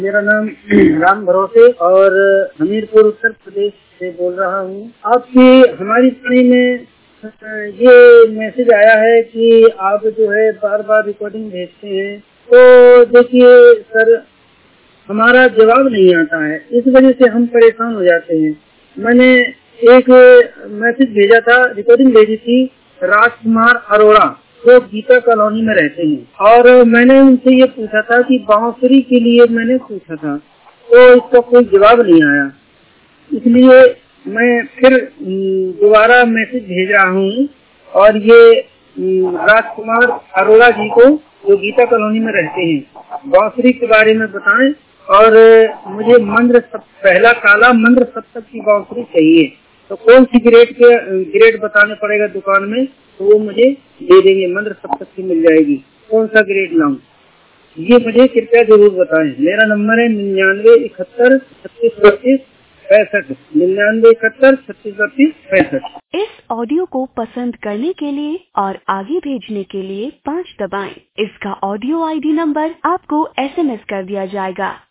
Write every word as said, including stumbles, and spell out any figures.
मेरा नाम राम भरोसे और हमीरपुर उत्तर प्रदेश से बोल रहा हूँ। आपकी हमारी कड़ी में ये मैसेज आया है कि आप जो है बार बार रिकॉर्डिंग भेजते हैं, तो देखिए सर, हमारा जवाब नहीं आता है, इस वजह से हम परेशान हो जाते हैं। मैंने एक मैसेज भेजा था, रिकॉर्डिंग भेजी थी राजकुमार अरोड़ा, वो गीता कॉलोनी में रहते हैं, और मैंने उनसे ये पूछा था कि बांसुरी के लिए मैंने पूछा था, तो इसका कोई जवाब नहीं आया। इसलिए मैं फिर दोबारा मैसेज भेज रहा हूँ और ये राजकुमार अरोड़ा जी को, जो गीता कॉलोनी में रहते हैं, बांसुरी के बारे में बताएं और मुझे मंद्र सब, पहला काला मंद्र सप्तक की बांसुरी चाहिए। तो कौन सी ग्रेड के ग्रेड बताने पड़ेगा दुकान में, तो वो मुझे दे देंगे, मंद्र सप्तक की मिल जाएगी। कौन सा ग्रेड लाऊं, ये मुझे कृपया जरूर बताएं। मेरा नंबर है निन्यानवे इकहत्तर छत्तीस बत्तीस पैंसठ निन्यानवे इकहत्तर छत्तीस बत्तीस पैंसठ। इस ऑडियो को पसंद करने के लिए और आगे भेजने के लिए पाँच दबाएं। इसका ऑडियो आई डी नंबर आपको एस एम एस कर दिया जाएगा।